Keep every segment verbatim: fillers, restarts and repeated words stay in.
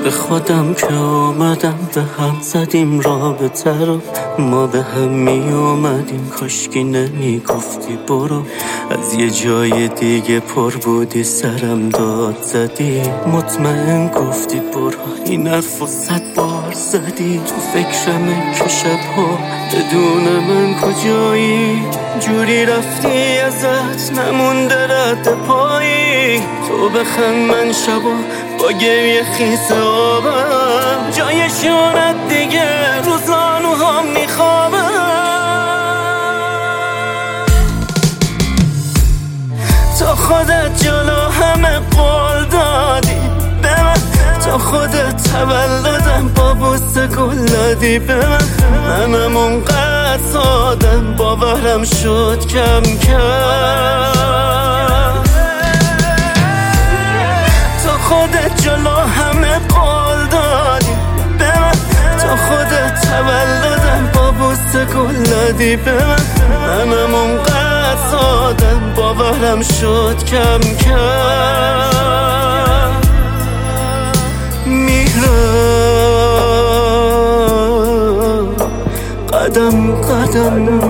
به خودم که آمدم به هم زدیم رابطه رو، ما به هم می اومدیم کاشکی نمی گفتی برو. از یه جای دیگه پر بودی سرم داد زدی، مطمئن گفتی برو. این حرف و صد بار زدی، تو فکرمه که شبها بدون من کجایی. جوری رفتی ازت نمونده رد پایی، تو بخند من شبا با گریه خیس آبم، جای شونت دیگه روزانوها میخوابم. تو خودت جلو همه قول دادی به من، تو خودت تولدم با بوسه گل دادی به من. منم اونقدر سادم باورم شد کم کم. تو خودت جلو همه قول دادی به من، تو خودت تولدم با بوسه گل دادی به من. منم اونقدر سادم باورم شد کم کم. میرم قدم قدم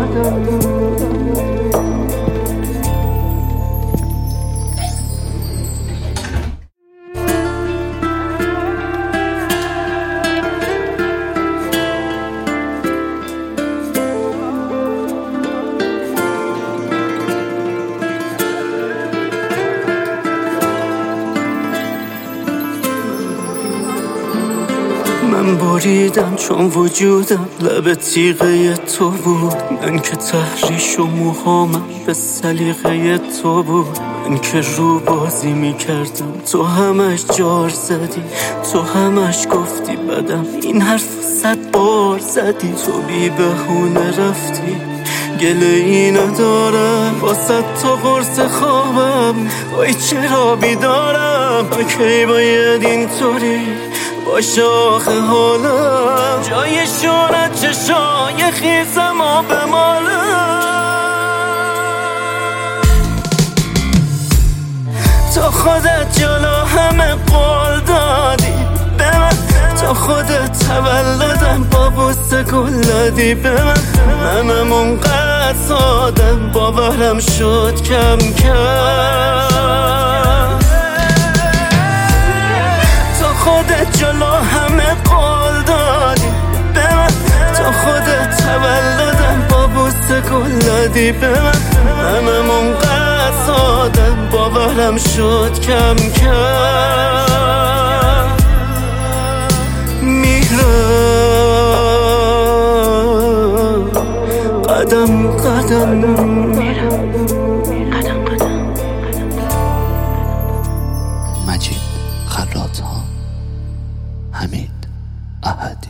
من بریدم چون وجودم لب تیغه تو بود. من که تحریش و موهامم به سلیقه تو بود. من که رو بازی می کردم تو همش جار زدی، تو همش گفتی بدم. این حرف صد بار زدی، تو بی بهونه رفتی گله ای ندارم واسه تو قرص خوابم. وای چرا بیدارم، کی باید اینطوری باشه آخه حالم. جای شونت چشای خیزم و بمالم. تو خودت جلو همه قول دادی به من، تو خودت تولدم با بوسه گل دادی به من. منم اونقدر سادم باورم شد کم کم. تو خودت جلو همه قول دادی به من، تو خودت تولدم با بوسه گل دادی به من. منم اونقدر سادم باورم شد کم کم. میرم قدم قدم میرم قدم قدم. مجید خراط‌ها، حمید احدی.